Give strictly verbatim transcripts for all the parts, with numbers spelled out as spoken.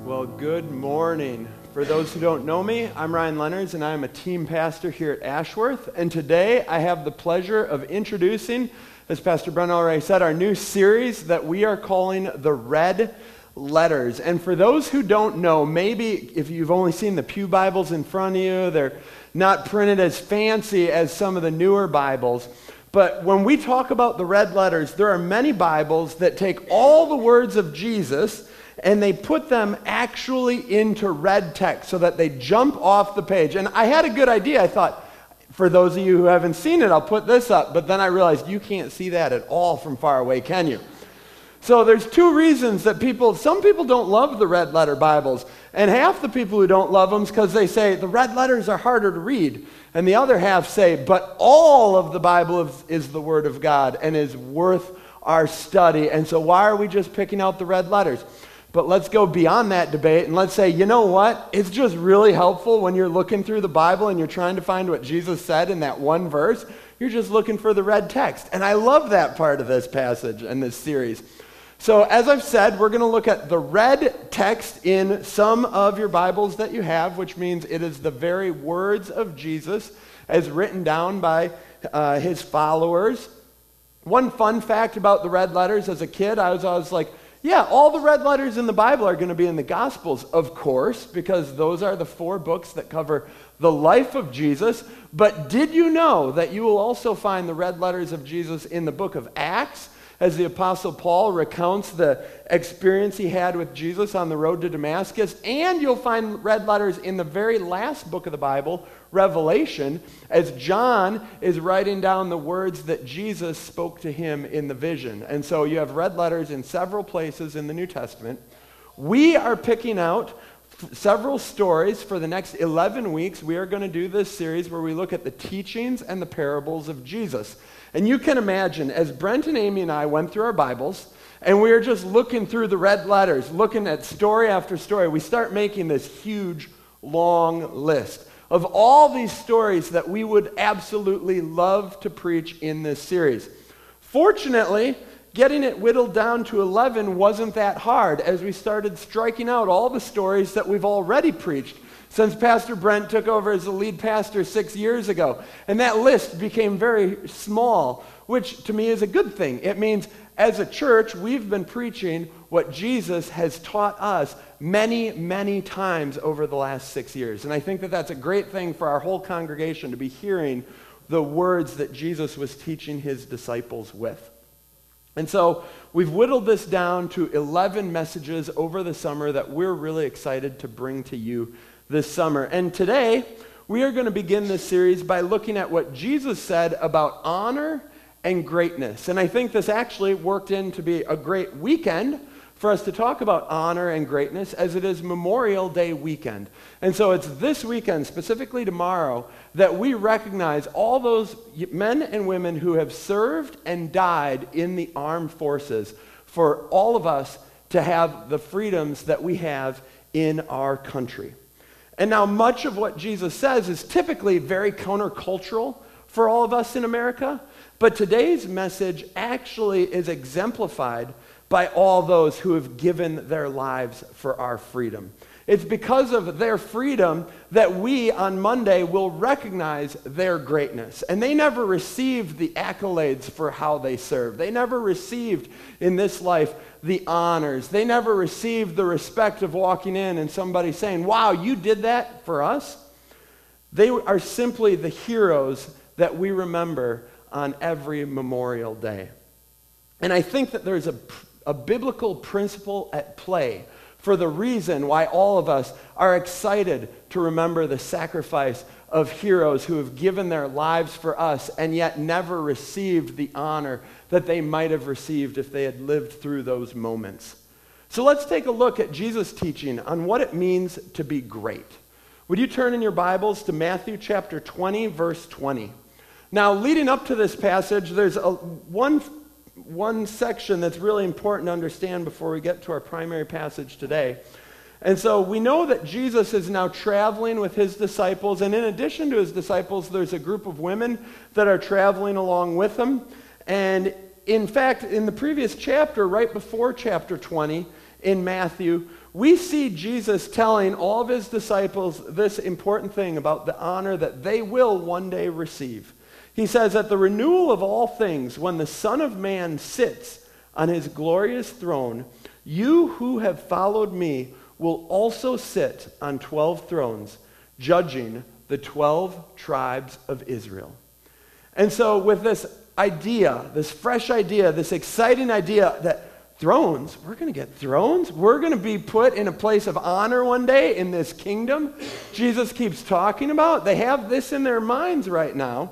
Well, good morning. For those who don't know me, I'm Ryan Leonards, and I'm a team pastor here at Ashworth. And today I have the pleasure of introducing, as Pastor Brent already said, our new series that we are calling The Red Letters. And for those who don't know, maybe if you've only seen the Pew Bibles in front of you, they're not printed as fancy as some of the newer Bibles. But when we talk about the red letters, there are many Bibles that take all the words of Jesus and they put them actually into red text so that they jump off the page. And I had a good idea. I thought, for those of you who haven't seen it, I'll put this up. But then I realized you can't see that at all from far away, can you? So there's two reasons that people, some people don't love the red letter Bibles. And half the people who don't love them is because they say the red letters are harder to read. And the other half say, but all of the Bible is, is the Word of God and is worth our study. And so why are we just picking out the red letters? But let's go beyond that debate and let's say, you know what? It's just really helpful when you're looking through the Bible and you're trying to find what Jesus said in that one verse. You're just looking for the red text. And I love that part of this passage and this series. So as I've said, we're going to look at the red text in some of your Bibles that you have, which means it is the very words of Jesus as written down by uh, his followers. One fun fact about the red letters as a kid, I was always like, yeah, all the red letters in the Bible are going to be in the Gospels, of course, because those are the four books that cover the life of Jesus. But did you know that you will also find the red letters of Jesus in the book of Acts, as the Apostle Paul recounts the experience he had with Jesus on the road to Damascus? And you'll find red letters in the very last book of the Bible, Revelation, as John is writing down the words that Jesus spoke to him in the vision. And so you have red letters in several places in the New Testament. We are picking out several stories for the next eleven weeks. We are going to do this series where we look at the teachings and the parables of Jesus. And you can imagine, as Brent and Amy and I went through our Bibles, and we were just looking through the red letters, looking at story after story, we start making this huge, long list of all these stories that we would absolutely love to preach in this series. Fortunately, getting it whittled down to eleven wasn't that hard as we started striking out all the stories that we've already preached since Pastor Brent took over as the lead pastor six years ago. And that list became very small, which to me is a good thing. It means as a church, we've been preaching what Jesus has taught us many, many times over the last six years. And I think that that's a great thing for our whole congregation to be hearing the words that Jesus was teaching his disciples with. And so we've whittled this down to eleven messages over the summer that we're really excited to bring to you this summer. And today, we are going to begin this series by looking at what Jesus said about honor and greatness. And I think this actually worked in to be a great weekend for us to talk about honor and greatness, as it is Memorial Day weekend. And so it's this weekend, specifically tomorrow, that we recognize all those men and women who have served and died in the armed forces for all of us to have the freedoms that we have in our country. And now much of what Jesus says is typically very countercultural for all of us in America, but today's message actually is exemplified by all those who have given their lives for our freedom. It's because of their freedom that we on Monday will recognize their greatness. And they never received the accolades for how they served. They never received in this life the honors. They never received the respect of walking in and somebody saying, wow, you did that for us. They are simply the heroes that we remember on every Memorial Day. And I think that there's a, a biblical principle at play for the reason why all of us are excited to remember the sacrifice of heroes who have given their lives for us and yet never received the honor that they might have received if they had lived through those moments. So let's take a look at Jesus' teaching on what it means to be great. Would you turn in your Bibles to Matthew chapter twenty, verse twenty? Now, leading up to this passage, there's a, one one section that's really important to understand before we get to our primary passage today. And so we know that Jesus is now traveling with his disciples, and in addition to his disciples, there's a group of women that are traveling along with him. And in fact, in the previous chapter, right before chapter twenty in Matthew, we see Jesus telling all of his disciples this important thing about the honor that they will one day receive. He says, at the renewal of all things, when the Son of Man sits on his glorious throne, you who have followed me will also sit on twelve thrones, judging the twelve tribes of Israel. And so with this idea, this fresh idea, this exciting idea that thrones, we're going to get thrones. We're going to be put in a place of honor one day in this kingdom Jesus keeps talking about. They have this in their minds right now.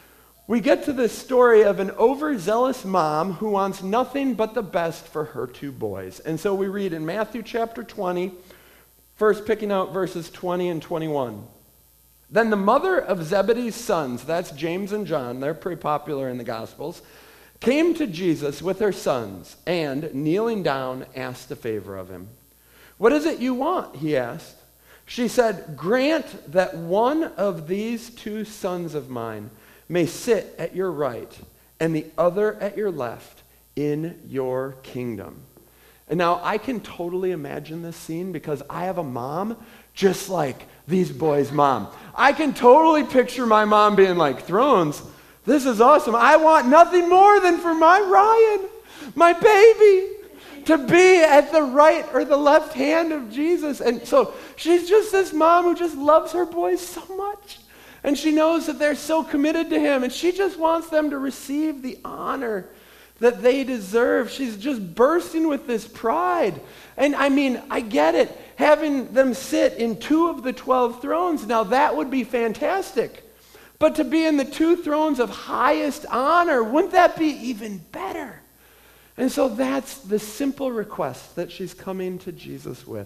We get to this story of an overzealous mom who wants nothing but the best for her two boys. And so we read in Matthew chapter twenty, first picking out verses twenty and twenty-one. Then the mother of Zebedee's sons, that's James and John, they're pretty popular in the Gospels, came to Jesus with her sons, and, kneeling down, asked a favor of him. What is it you want? He asked. She said, grant that one of these two sons of mine may sit at your right and the other at your left in your kingdom. And now I can totally imagine this scene because I have a mom just like these boys' mom. I can totally picture my mom being like, thrones? This is awesome. I want nothing more than for my Ryan, my baby, to be at the right or the left hand of Jesus. And so she's just this mom who just loves her boys so much. And she knows that they're so committed to him. And she just wants them to receive the honor that they deserve. She's just bursting with this pride. And I mean, I get it. Having them sit in two of the twelve thrones, now that would be fantastic. But to be in the two thrones of highest honor, wouldn't that be even better? And so that's the simple request that she's coming to Jesus with.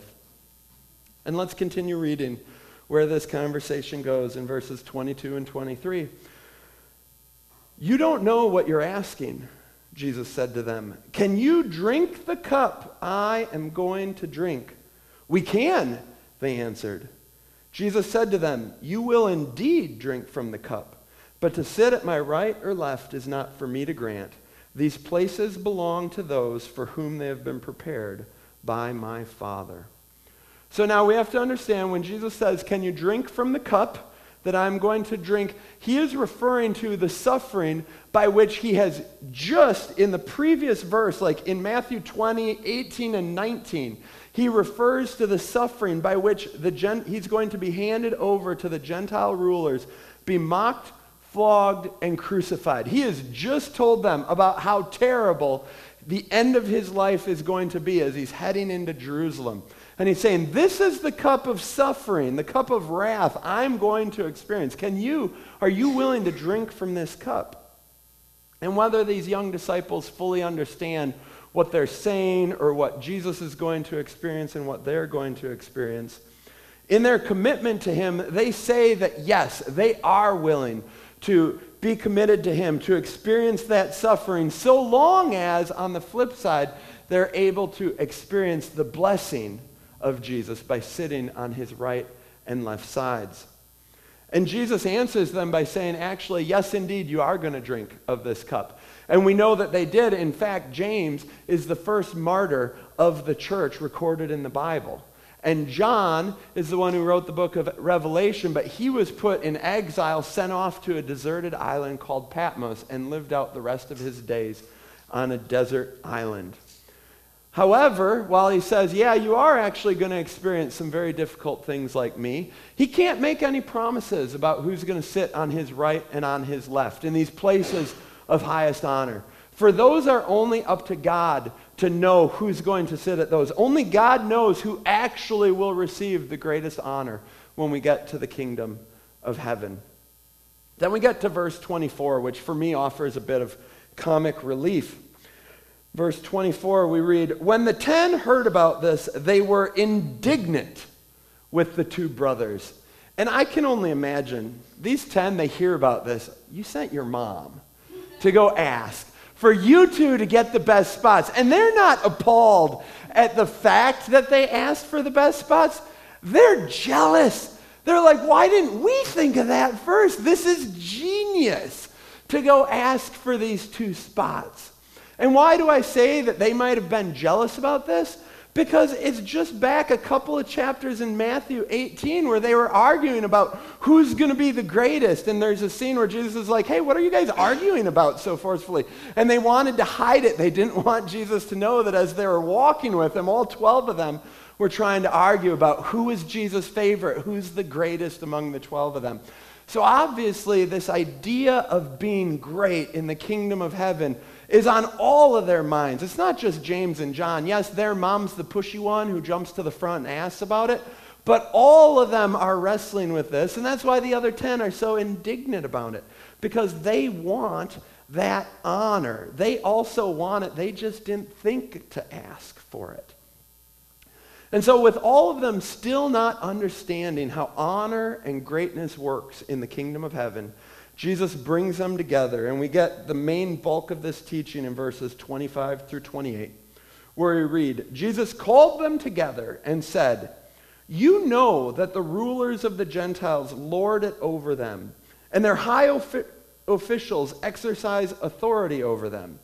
And let's continue reading where this conversation goes in verses twenty-two and twenty-three. You don't know what you're asking, Jesus said to them. Can you drink the cup I am going to drink? We can, they answered. Jesus said to them, you will indeed drink from the cup, but to sit at my right or left is not for me to grant. These places belong to those for whom they have been prepared by my Father. So now we have to understand when Jesus says, can you drink from the cup that I'm going to drink, he is referring to the suffering by which he has just in the previous verse, like in Matthew twenty, eighteen, and nineteen, he refers to the suffering by which the gen- he's going to be handed over to the Gentile rulers, be mocked, flogged, and crucified. He has just told them about how terrible the end of his life is going to be as he's heading into Jerusalem. And he's saying, this is the cup of suffering, the cup of wrath I'm going to experience. Can you, are you willing to drink from this cup? And whether these young disciples fully understand what they're saying or what Jesus is going to experience and what they're going to experience, in their commitment to him, they say that yes, they are willing to be committed to him, to experience that suffering, so long as, on the flip side, they're able to experience the blessing of Jesus by sitting on his right and left sides. And Jesus answers them by saying, actually, yes, indeed, you are going to drink of this cup. And we know that they did. In fact, James is the first martyr of the church recorded in the Bible. And John is the one who wrote the book of Revelation, but he was put in exile, sent off to a deserted island called Patmos, and lived out the rest of his days on a desert island. However, while he says, yeah, you are actually going to experience some very difficult things like me, he can't make any promises about who's going to sit on his right and on his left in these places of highest honor. For those are only up to God to know who's going to sit at those. Only God knows who actually will receive the greatest honor when we get to the kingdom of heaven. Then we get to verse twenty-four, which for me offers a bit of comic relief. Verse twenty-four, we read, when the ten heard about this, they were indignant with the two brothers. And I can only imagine, these ten, they hear about this. You sent your mom to go ask for you two to get the best spots. And they're not appalled at the fact that they asked for the best spots. They're jealous. They're like, why didn't we think of that first? This is genius to go ask for these two spots. And why do I say that they might have been jealous about this? Because it's just back a couple of chapters in Matthew eighteen where they were arguing about who's going to be the greatest. And there's a scene where Jesus is like, hey, what are you guys arguing about so forcefully? And they wanted to hide it. They didn't want Jesus to know that as they were walking with him, all twelve of them were trying to argue about who is Jesus' favorite, who's the greatest among the twelve of them. So obviously this idea of being great in the kingdom of heaven is on all of their minds. It's not just James and John. Yes, their mom's the pushy one who jumps to the front and asks about it, but all of them are wrestling with this, and that's why the other ten are so indignant about it, because they want that honor. They also want it. They just didn't think to ask for it. And so with all of them still not understanding how honor and greatness works in the kingdom of heaven, Jesus brings them together, and we get the main bulk of this teaching in verses twenty-five through twenty-eight, where we read, Jesus called them together and said, you know that the rulers of the Gentiles lord it over them, and their high ofi- officials exercise authority over them.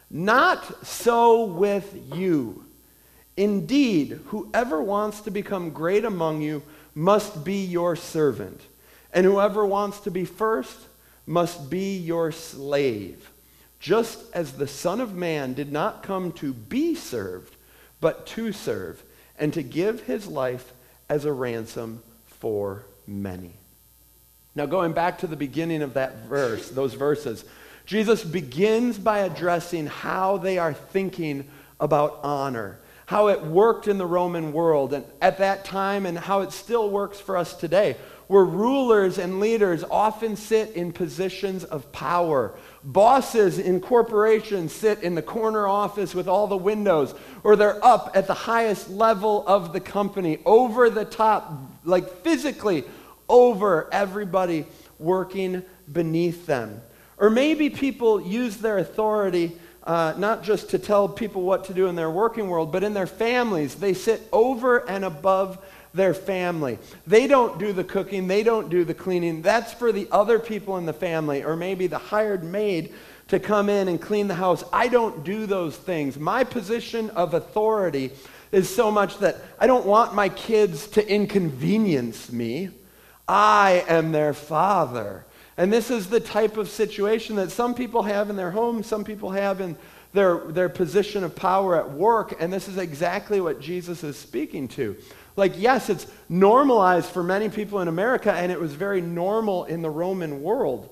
Not so with you. Indeed, whoever wants to become great among you must be your servant, and whoever wants to be first must be your slave, just as the Son of Man did not come to be served, but to serve, and to give his life as a ransom for many. Now, going back to the beginning of that verse, those verses, Jesus begins by addressing how they are thinking about honor, how it worked in the Roman world and at that time, and how it still works for us today, where rulers and leaders often sit in positions of power. Bosses in corporations sit in the corner office with all the windows, or they're up at the highest level of the company, over the top, like physically over everybody working beneath them. Or maybe people use their authority Uh, not just to tell people what to do in their working world, but in their families. They sit over and above their family. They don't do the cooking. They don't do the cleaning. That's for the other people in the family, or maybe the hired maid to come in and clean the house. I don't do those things. My position of authority is so much that I don't want my kids to inconvenience me. I am their father. And this is the type of situation that some people have in their homes, some people have in their, their position of power at work, and this is exactly what Jesus is speaking to. Like, yes, it's normalized for many people in America, and it was very normal in the Roman world.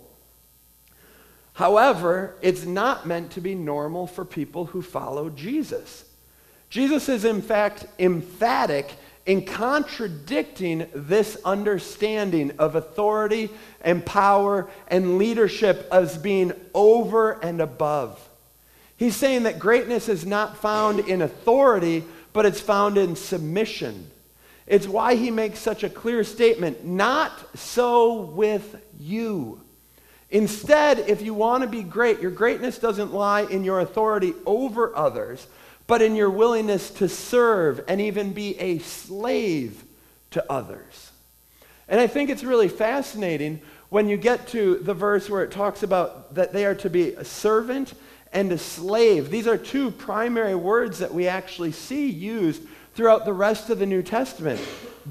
However, it's not meant to be normal for people who follow Jesus. Jesus is, in fact, emphatic in contradicting this understanding of authority and power and leadership as being over and above. He's saying that greatness is not found in authority, but it's found in submission. It's why he makes such a clear statement, not so with you. Instead, if you want to be great, your greatness doesn't lie in your authority over others, but in your willingness to serve and even be a slave to others. And I think it's really fascinating when you get to the verse where it talks about that they are to be a servant and a slave. These are two primary words that we actually see used throughout the rest of the New Testament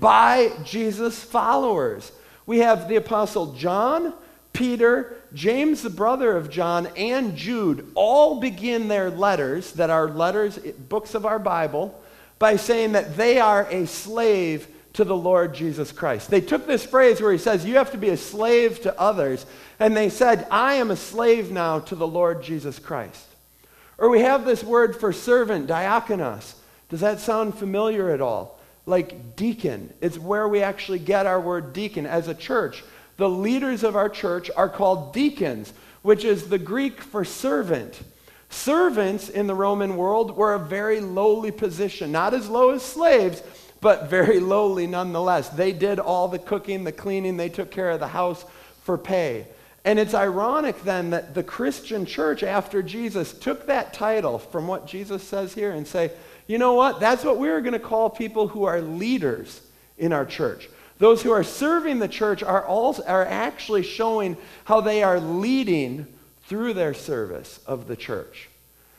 by Jesus' followers. We have the Apostle John, Peter, James, the brother of John, and Jude all begin their letters, that are letters, books of our Bible, by saying that they are a slave to the Lord Jesus Christ. They took this phrase where he says, you have to be a slave to others, and they said, I am a slave now to the Lord Jesus Christ. Or we have this word for servant, diakonos. Does that sound familiar at all? Like deacon. It's where we actually get our word deacon. As a church, the leaders of our church are called deacons, which is the Greek for servant. Servants in the Roman world were a very lowly position, not as low as slaves, but very lowly nonetheless. They did all the cooking, the cleaning, they took care of the house for pay. And it's ironic then that the Christian church after Jesus took that title from what Jesus says here and say, you know what, that's what we're going to call people who are leaders in our church. Those who are serving the church are, also, are actually showing how they are leading through their service of the church.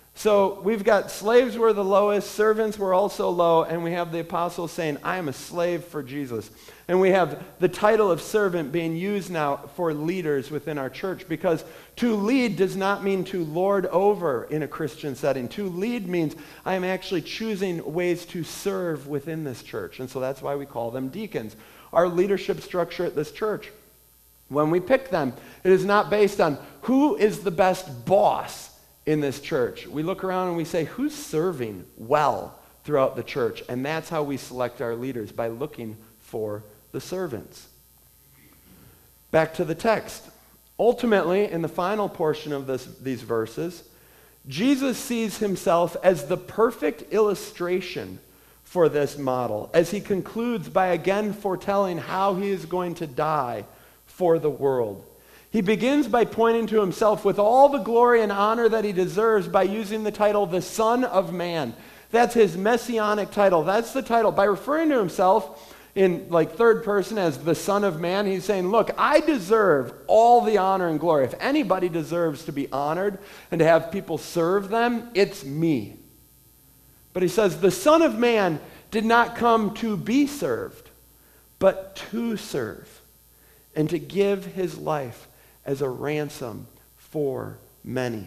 So we've got slaves were the lowest, servants were also low, and we have the apostles saying, I am a slave for Jesus. And we have the title of servant being used now for leaders within our church, because to lead does not mean to lord over in a Christian setting. To lead means I am actually choosing ways to serve within this church. And so that's why we call them deacons. Our leadership structure at this church, when we pick them, it is not based on who is the best boss in this church. We look around and we say, who's serving well throughout the church? And that's how we select our leaders, by looking for the servants. Back to the text. Ultimately, in the final portion of this, these verses, Jesus sees himself as the perfect illustration for this model, as he concludes by again foretelling how he is going to die for the world. He begins by pointing to himself with all the glory and honor that he deserves by using the title, the Son of Man. That's his messianic title. That's the title. By referring to himself in like third person as the Son of Man, he's saying, look, I deserve all the honor and glory. If anybody deserves to be honored and to have people serve them, it's me. But he says, the Son of Man did not come to be served, but to serve and to give his life as a ransom for many.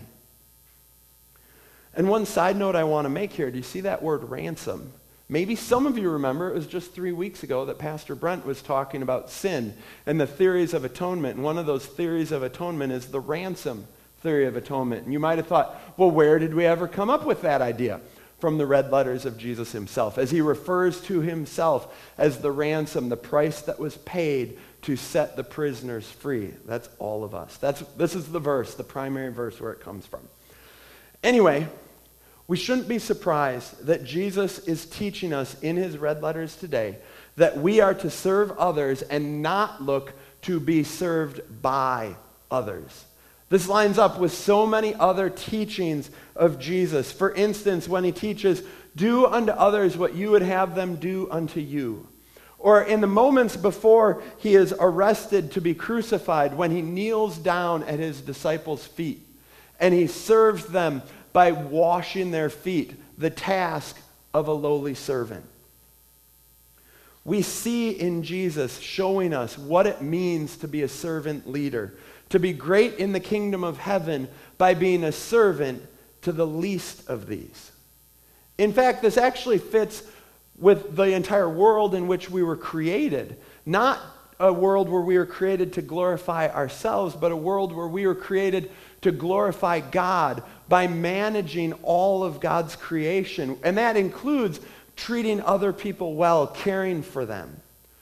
And one side note I want to make here, do you see that word ransom? Maybe some of you remember it was just three weeks ago that Pastor Brent was talking about sin and the theories of atonement. And one of those theories of atonement is the ransom theory of atonement. And you might have thought, well, where did we ever come up with that idea? From the red letters of Jesus himself, as he refers to himself as the ransom, the price that was paid to set the prisoners free. That's all of us. That's, this is the verse, the primary verse where it comes from. Anyway, we shouldn't be surprised that Jesus is teaching us in his red letters today that we are to serve others and not look to be served by others. This lines up with so many other teachings of Jesus. For instance, when he teaches, do unto others what you would have them do unto you. Or in the moments before he is arrested to be crucified, when he kneels down at his disciples' feet and he serves them by washing their feet, the task of a lowly servant. We see in Jesus showing us what it means to be a servant leader, to be great in the kingdom of heaven by being a servant to the least of these. In fact, this actually fits with the entire world in which we were created. Not a world where we were created to glorify ourselves, but a world where we were created to glorify God by managing all of God's creation. And that includes treating other people well, caring for them.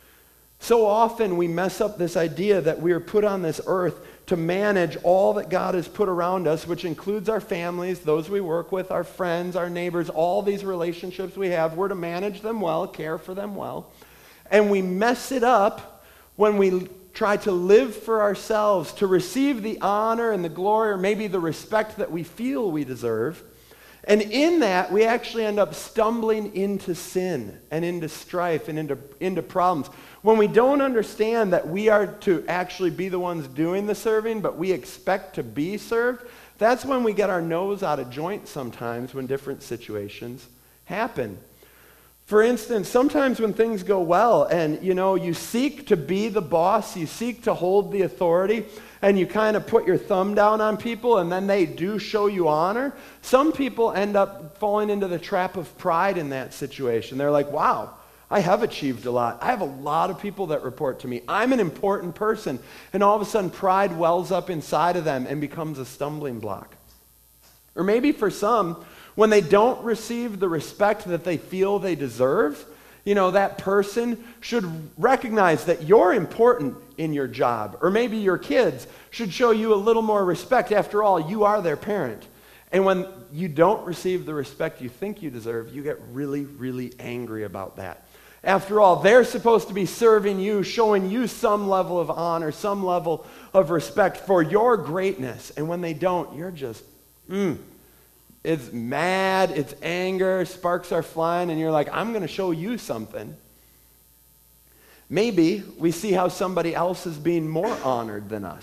So often we mess up this idea that we are put on this earth to manage all that God has put around us, which includes our families, those we work with, our friends, our neighbors, all these relationships we have. We're to manage them well, care for them well. And we mess it up when we try to live for ourselves, to receive the honor and the glory, or maybe the respect that we feel we deserve. And in that, we actually end up stumbling into sin and into strife and into, into problems. When we don't understand that we are to actually be the ones doing the serving, but we expect to be served, that's when we get our nose out of joint sometimes when different situations happen. For instance, sometimes when things go well and, you know, you seek to be the boss, you seek to hold the authority, and you kind of put your thumb down on people and then they do show you honor, some people end up falling into the trap of pride in that situation. They're like, wow, I have achieved a lot. I have a lot of people that report to me. I'm an important person. And all of a sudden pride wells up inside of them and becomes a stumbling block. Or maybe for some, when they don't receive the respect that they feel they deserve, you know, that person should recognize that you're important in your job. Or maybe your kids should show you a little more respect. After all, you are their parent. And when you don't receive the respect you think you deserve, you get really, really angry about that. After all, they're supposed to be serving you, showing you some level of honor, some level of respect for your greatness. And when they don't, you're just, mm. It's mad, it's anger, sparks are flying, and you're like, I'm going to show you something. Maybe we see how somebody else is being more honored than us.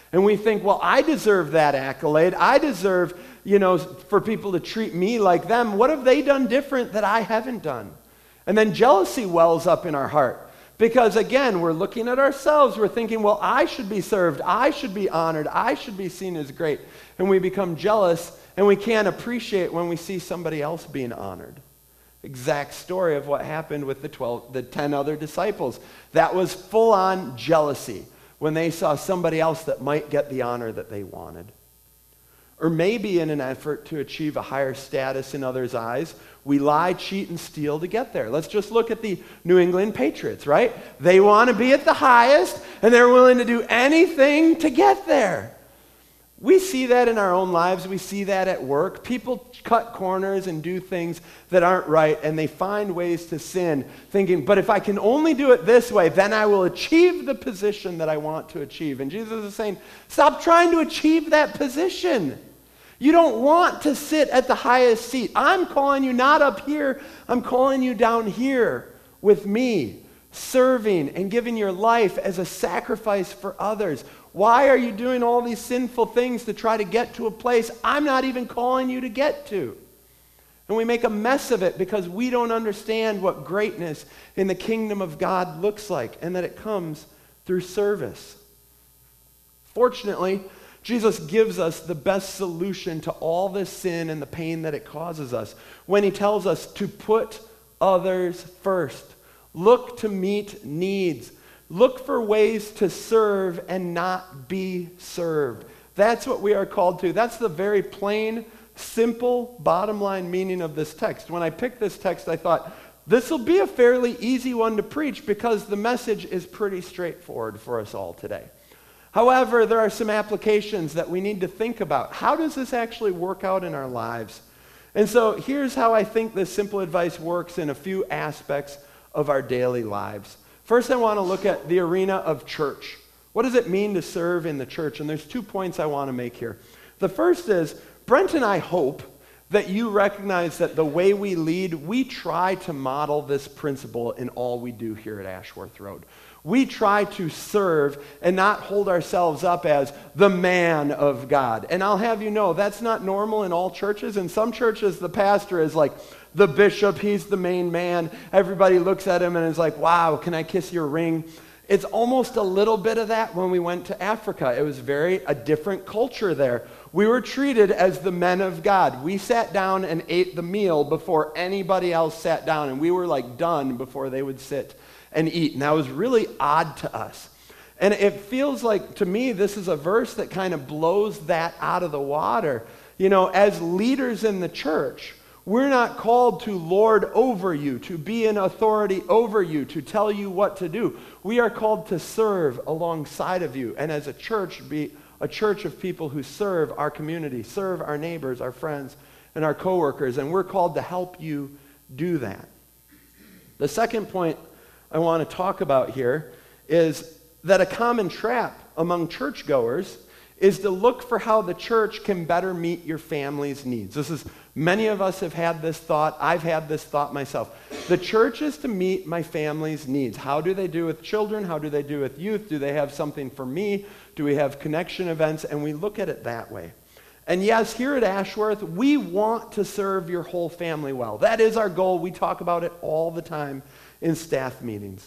And we think, well, I deserve that accolade. I deserve, you know, for people to treat me like them. What have they done different that I haven't done? And then jealousy wells up in our heart. Because again, we're looking at ourselves. We're thinking, well, I should be served. I should be honored. I should be seen as great. And we become jealous, and we can't appreciate when we see somebody else being honored. Exact story of what happened with the twelve, the ten other disciples. That was full-on jealousy when they saw somebody else that might get the honor that they wanted. Or maybe in an effort to achieve a higher status in others' eyes, we lie, cheat, and steal to get there. Let's just look at the New England Patriots, right? They want to be at the highest, and they're willing to do anything to get there. We see that in our own lives. We see that at work. People cut corners and do things that aren't right, and they find ways to sin, thinking, but if I can only do it this way, then I will achieve the position that I want to achieve. And Jesus is saying, stop trying to achieve that position. You don't want to sit at the highest seat. I'm calling you not up here. I'm calling you down here with me, serving and giving your life as a sacrifice for others. Why are you doing all these sinful things to try to get to a place I'm not even calling you to get to? And we make a mess of it because we don't understand what greatness in the kingdom of God looks like, and that it comes through service. Fortunately, Jesus gives us the best solution to all this sin and the pain that it causes us when he tells us to put others first. Look to meet needs. Look for ways to serve and not be served. That's what we are called to. That's the very plain, simple, bottom line meaning of this text. When I picked this text, I thought, this will be a fairly easy one to preach because the message is pretty straightforward for us all today. However, there are some applications that we need to think about. How does this actually work out in our lives? And so here's how I think this simple advice works in a few aspects of our daily lives. First, I want to look at the arena of church. What does it mean to serve in the church? And there's two points I want to make here. The first is, Brent and I hope that you recognize that the way we lead, we try to model this principle in all we do here at Ashworth Road. We try to serve and not hold ourselves up as the man of God. And I'll have you know, that's not normal in all churches. In some churches, the pastor is like the bishop. He's the main man. Everybody looks at him and is like, wow, can I kiss your ring? It's almost a little bit of that when we went to Africa. It was very a different culture there. We were treated as the men of God. We sat down and ate the meal before anybody else sat down, and we were like done before they would sit and eat. And that was really odd to us. And it feels like, to me, this is a verse that kind of blows that out of the water. You know, as leaders in the church, we're not called to lord over you, to be an authority over you, to tell you what to do. We are called to serve alongside of you. And as a church, be a church of people who serve our community, serve our neighbors, our friends, and our coworkers. And we're called to help you do that. The second point I want to talk about here is that a common trap among churchgoers is to look for how the church can better meet your family's needs. This is, many of us have had this thought. I've had this thought myself. The church is to meet my family's needs. How do they do with children? How do they do with youth? Do they have something for me? Do we have connection events? And we look at it that way. And yes, here at Ashworth, we want to serve your whole family well. That is our goal. We talk about it all the time in staff meetings.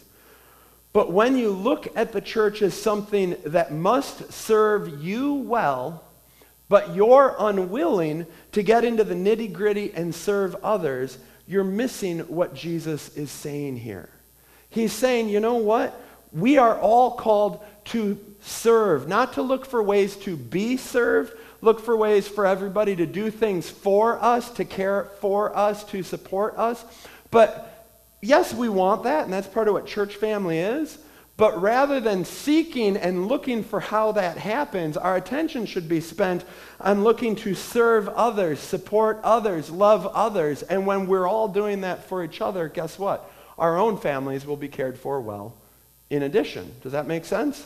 But when you look at the church as something that must serve you well, but you're unwilling to get into the nitty-gritty and serve others, you're missing what Jesus is saying here. He's saying, you know what? We are all called to serve, not to look for ways to be served, look for ways for everybody to do things for us, to care for us, to support us. But yes, we want that, and that's part of what church family is. But rather than seeking and looking for how that happens, our attention should be spent on looking to serve others, support others, love others. And when we're all doing that for each other, guess what? Our own families will be cared for well in addition. Does that make sense?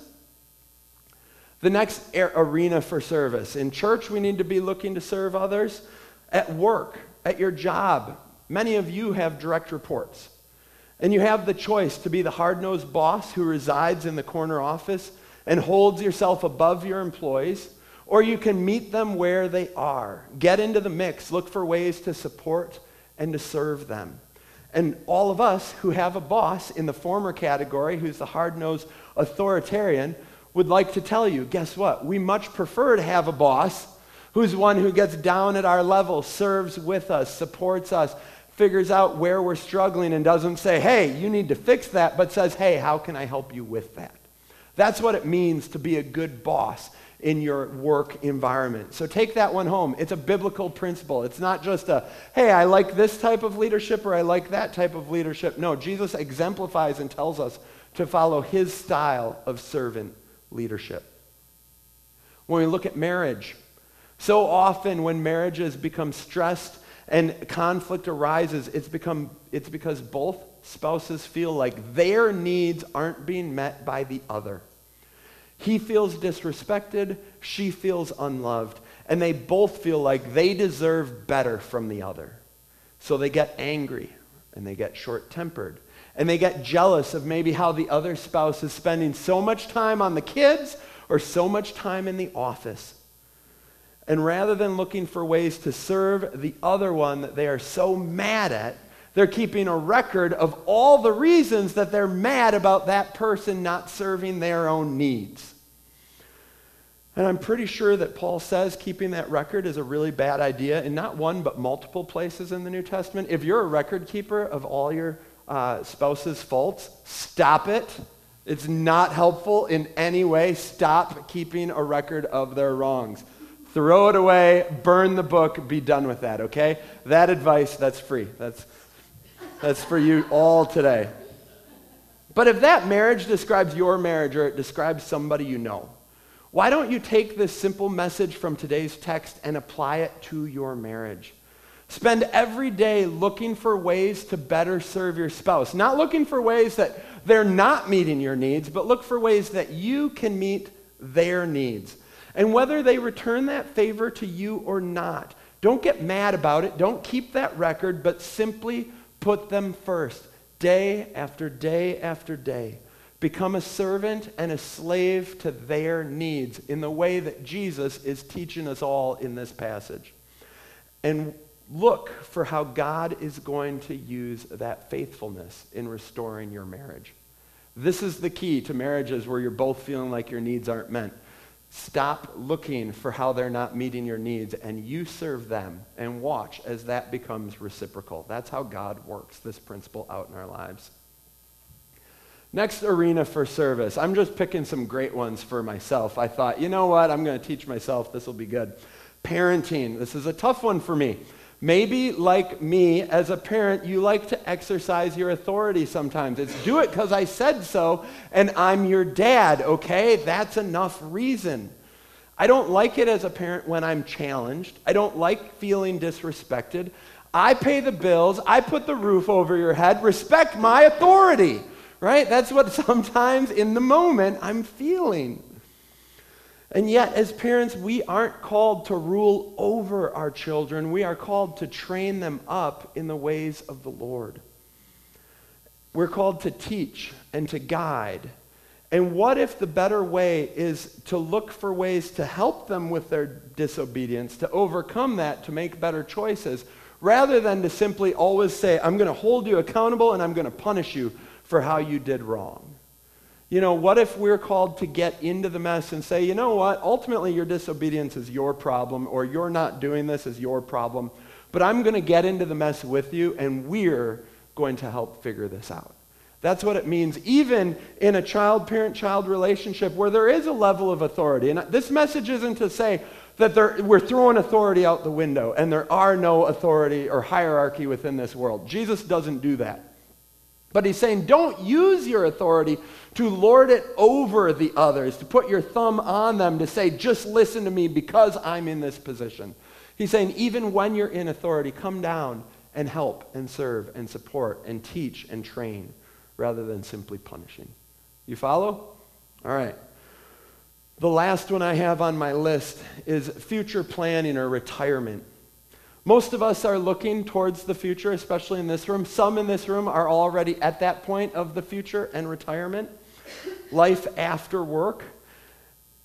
The next arena for service. In church, we need to be looking to serve others. At work, at your job, many of you have direct reports. And you have the choice to be the hard-nosed boss who resides in the corner office and hold yourself above your employees, or you can meet them where they are. Get into the mix. Look for ways to support and to serve them. And all of us who have a boss in the former category, who's the hard-nosed authoritarian, would like to tell you, guess what? We much prefer to have a boss who's one who gets down at our level, serves with us, supports us, figures out where we're struggling, and doesn't say, hey, you need to fix that, but says, hey, how can I help you with that? That's what it means to be a good boss in your work environment. So take that one home. It's a biblical principle. It's not just a, hey, I like this type of leadership or I like that type of leadership. No, Jesus exemplifies and tells us to follow his style of servant leadership. When we look at marriage, so often when marriages become stressed and conflict arises, it's become it's because both spouses feel like their needs aren't being met by the other. He feels disrespected, she feels unloved, and they both feel like they deserve better from the other. So they get angry, and they get short-tempered, and they get jealous of maybe how the other spouse is spending so much time on the kids or so much time in the office. And rather than looking for ways to serve the other one that they are so mad at, they're keeping a record of all the reasons that they're mad about that person not serving their own needs. And I'm pretty sure that Paul says keeping that record is a really bad idea in not one but multiple places in the New Testament. If you're a record keeper of all your uh, spouse's faults, stop it. It's not helpful in any way. Stop keeping a record of their wrongs. Throw it away, burn the book, be done with that, okay? That advice, that's free. That's That's for you all today. But if that marriage describes your marriage or it describes somebody you know, why don't you take this simple message from today's text and apply it to your marriage? Spend every day looking for ways to better serve your spouse. Not looking for ways that they're not meeting your needs, but look for ways that you can meet their needs. And whether they return that favor to you or not, don't get mad about it. Don't keep that record, but simply put them first, day after day after day. Become a servant and a slave to their needs in the way that Jesus is teaching us all in this passage. And look for how God is going to use that faithfulness in restoring your marriage. This is the key to marriages where you're both feeling like your needs aren't met. Stop looking for how they're not meeting your needs, and you serve them, and watch as that becomes reciprocal. That's how God works this principle out in our lives. Next arena for service. I'm just picking some great ones for myself. I thought, you know what? I'm going to teach myself. This will be good. Parenting. This is a tough one for me. Maybe, like me, as a parent, you like to exercise your authority sometimes. It's do it because I said so, and I'm your dad, okay? That's enough reason. I don't like it as a parent when I'm challenged. I don't like feeling disrespected. I pay the bills. I put the roof over your head. Respect my authority, right? That's what sometimes in the moment I'm feeling. And yet, as parents, we aren't called to rule over our children. We are called to train them up in the ways of the Lord. We're called to teach and to guide. And what if the better way is to look for ways to help them with their disobedience, to overcome that, to make better choices, rather than to simply always say, I'm going to hold you accountable and I'm going to punish you for how you did wrong. You know, what if we're called to get into the mess and say, you know what, ultimately your disobedience is your problem, or you're not doing this is your problem, but I'm going to get into the mess with you, and we're going to help figure this out. That's what it means, even in a child-parent-child relationship where there is a level of authority. And this message isn't to say that there, we're throwing authority out the window and there are no authority or hierarchy within this world. Jesus doesn't do that. But he's saying, don't use your authority to lord it over the others, to put your thumb on them, to say, just listen to me because I'm in this position. He's saying, even when you're in authority, come down and help and serve and support and teach and train rather than simply punishing. You follow? All right. The last one I have on my list is future planning or retirement. Most of us are looking towards the future, especially in this room. Some in this room are already at that point of the future and retirement. Life after work.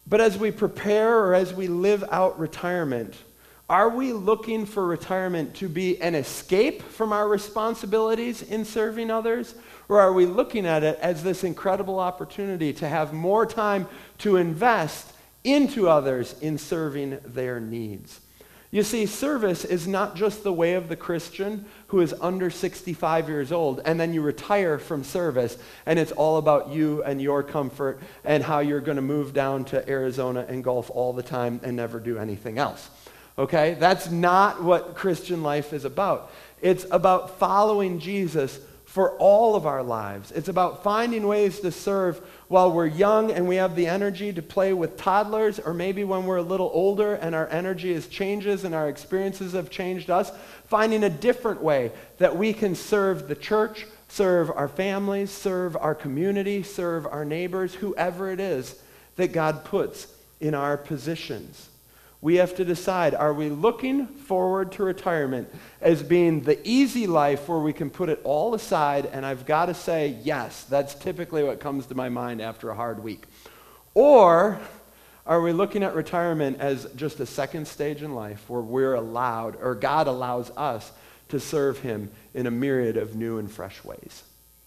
But as we prepare or as we live out retirement, are we looking for retirement to be an escape from our responsibilities in serving others? Or are we looking at it as this incredible opportunity to have more time to invest into others in serving their needs? You see, service is not just the way of the Christian who is under sixty-five years old, and then you retire from service, and it's all about you and your comfort and how you're going to move down to Arizona and golf all the time and never do anything else. Okay? That's not what Christian life is about. It's about following Jesus for all of our lives. It's about finding ways to serve while we're young and we have the energy to play with toddlers, or maybe when we're a little older and our energy is changes and our experiences have changed us, finding a different way that we can serve the church, serve our families, serve our community, serve our neighbors, whoever it is that God puts in our positions. We have to decide, are we looking forward to retirement as being the easy life where we can put it all aside? And I've got to say, yes, that's typically what comes to my mind after a hard week. Or are we looking at retirement as just a second stage in life where we're allowed, or God allows us, to serve him in a myriad of new and fresh ways?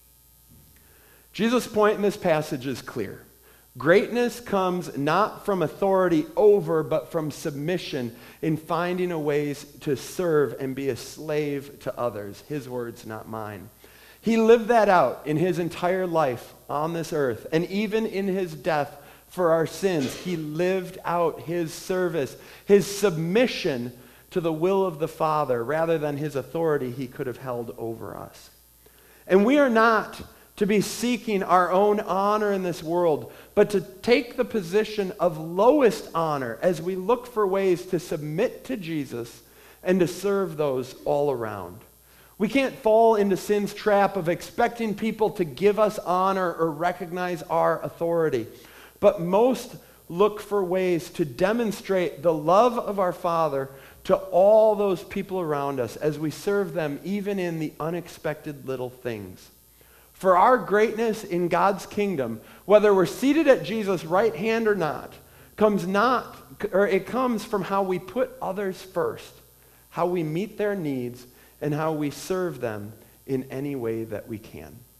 Jesus' point in this passage is clear. Greatness comes not from authority over, but from submission in finding a ways to serve and be a slave to others. His words, not mine. He lived that out in his entire life on this earth, and even in his death for our sins, he lived out his service, his submission to the will of the Father, rather than his authority he could have held over us. And we are not to be seeking our own honor in this world, but to take the position of lowest honor as we look for ways to submit to Jesus and to serve those all around. We can't fall into sin's trap of expecting people to give us honor or recognize our authority, but most look for ways to demonstrate the love of our Father to all those people around us as we serve them even in the unexpected little things. For our greatness in God's kingdom, whether we're seated at Jesus' right hand or not, comes not, or it comes from how we put others first, how we meet their needs, and how we serve them in any way that we can.